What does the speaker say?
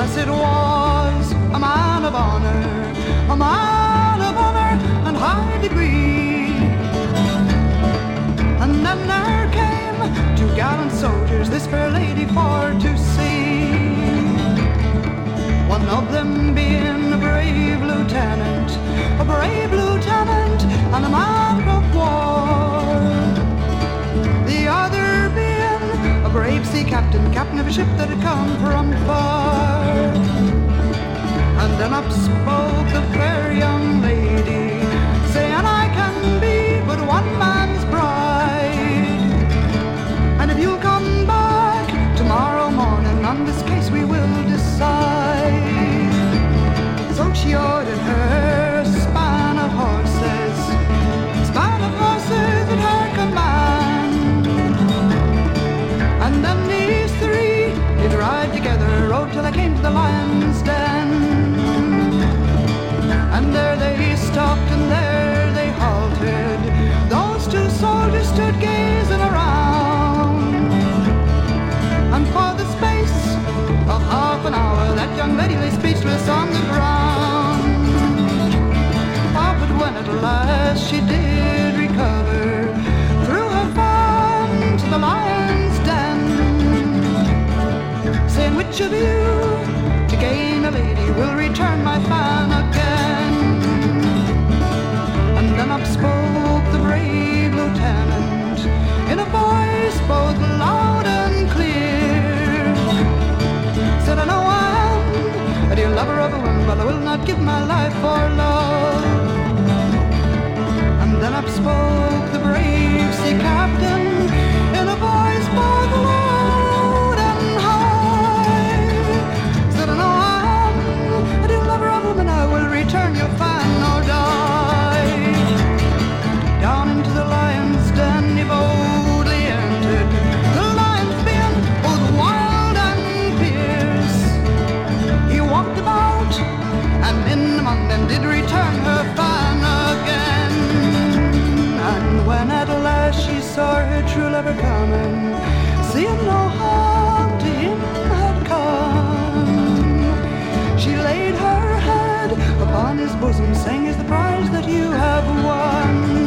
Unless it was a man of honor, a man of honor and high degree. And then there came two gallant soldiers, this fair lady for to see. One of them being a brave lieutenant and a man of war. The other being a brave sea captain, captain of a ship that had come from far. And then up spoke the fair young lady, saying, I can be but one man's bride. And if you'll come back tomorrow morning, on this case we will decide. So she ordered her span of horses at her command. And then these three did ride together, rode till they came to the lion's den. And there they stopped and there they halted. Those two soldiers stood gazing around. And for the space of half an hour, that young lady lay speechless on the ground. Ah, but when at last she did recover, threw her fan to the lion's den, saying, which of you, to gain a lady, will return my fan again? And then up spoke the brave lieutenant, in a voice both loud and clear, said, I know I am a dear lover of a woman, but I will not give my life for love. And then up spoke the brave sea captain, in a voice both loud and high, said, I know I am a dear lover of a woman, I will return your fan or die. Down into the lion's den he boldly entered, the lions being both wild and fierce. He walked about, and in among them did return her fan again. And when at last she saw her true lover coming, seeing no harm to him had come, she laid her head upon his bosom, saying, is the prize that you have won.